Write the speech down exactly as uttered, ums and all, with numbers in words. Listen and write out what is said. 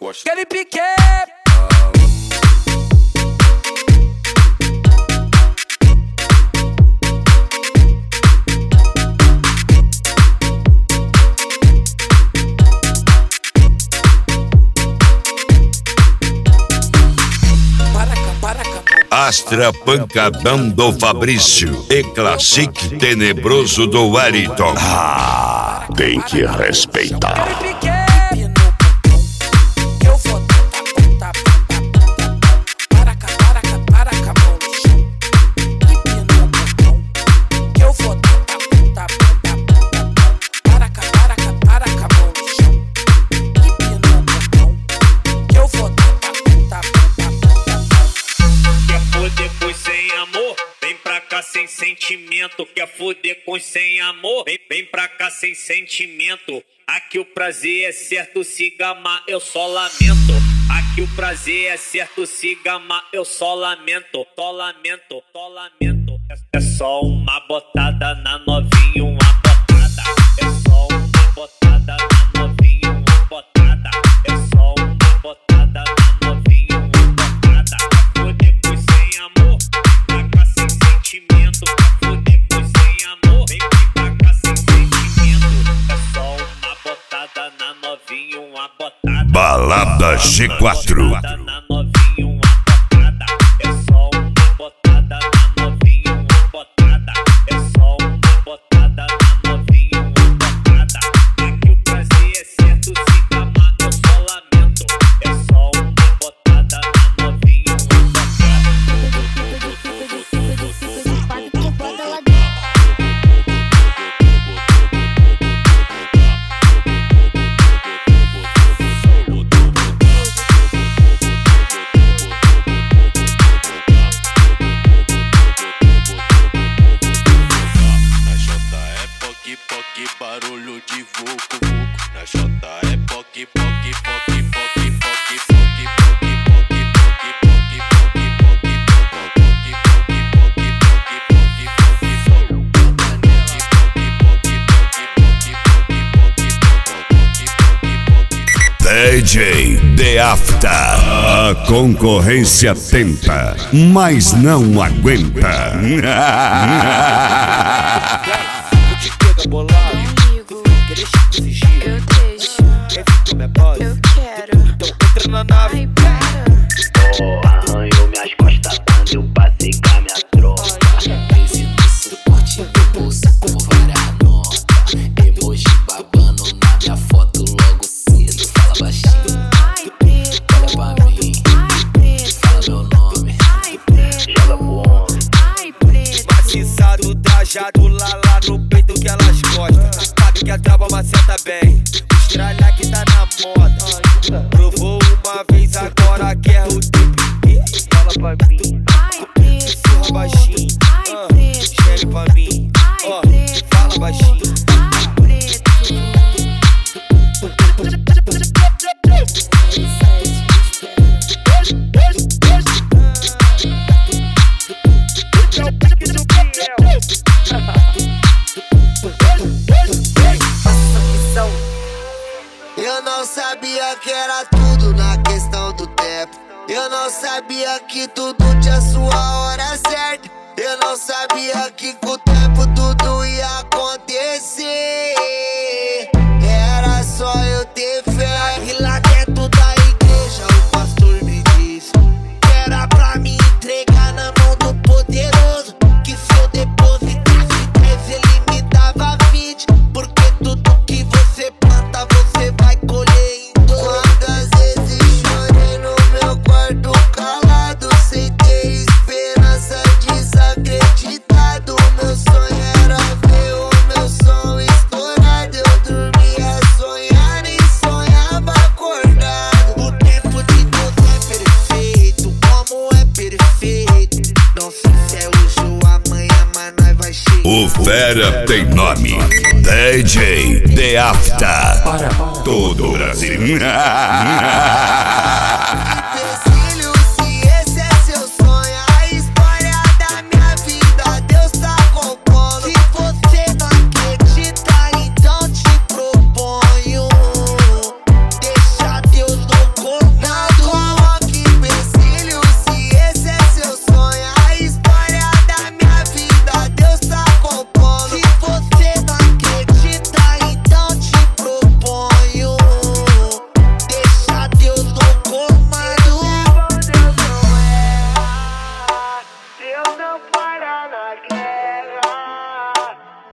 gosta. Aquele pique. Astra pancadão do Fabrício e Classic tenebroso do Wellington. Ah, tem que respeitar. Sem sentimento, quer foder com sem amor? Vem, vem pra cá sem sentimento. Aqui o prazer é certo, se gamar eu só lamento. Aqui o prazer é certo, se gamar eu só lamento. Só lamento, só lamento. É, é só uma botada na novinha, uma botada. É só uma botada na novinha, uma botada. É só uma botada na novinha, uma botada. Quer foder com sem amor? Vem pra cá sem sentimento. Quer foder com sem amor? Vem, vem pra cá sem sentimento. É só uma botada na novinha, uma botada. Balada G quatro. Na novinha, uma botada. É só uma botada na novinha, uma botada. É só uma botada na novinha, uma botada. Aqui o prazer é certo, se gamar eu só lamento. É só uma botada na novinha, uma barulho de vucu vucu. Na J é poque, poque, poque, poque, poque, poque, poque, poque, poque, poque, poque, poque, D J The After. A concorrência tenta, mas não aguenta. Bolado, quer deixar que se gira? Eu deixo. Quer vir com minha base? Eu quero. Então entra na nave. Ai, para. Oh, arranhou minhas costas quando eu passei com a minha tropa. Crise no suporte, meu bolso com várias notas. Emoji babando na minha foto logo cedo. Fala baixinho. Ai, preto. Olha pra mim. Ai, preto. Fala meu nome. Ai, preto. Joga pro homem. Ai, preto. Maciçado, trajado lá lá no peito que elas gostam. Sabe que a trava maceta bem. Estralha que tá na moda. Provou uma vez, agora quer o tempo. Fala pra mim. Ai, preto. Fala baixinho. Ai, Ah, preto. Chega pra mim. Ai, Ó, preto. fala baixinho. Ai, preto. Eu não sabia que era tudo na questão do tempo. Eu não sabia que tudo tinha sua hora certa. Eu não sabia que com o tempo tudo ia acontecer. Era só eu ter fé. E lá dentro da igreja o pastor me disse que era pra me entregar na mão do poderoso. Que se eu depositasse dez ele me dava vinte. Porque tudo que você planta você vai colher em dobro. Quantas vezes chorei no meu quarto calado, sem ter esperança, desacreditado. Meu sonho era ver o meu som estourado. Eu dormia sonhando e sonhava acordado. O tempo de Deus é perfeito, como é perfeito. Não sei se é hoje ou amanhã, mas nós vai chegar. O fera tem nome. D J The After. Para todo o Brasil.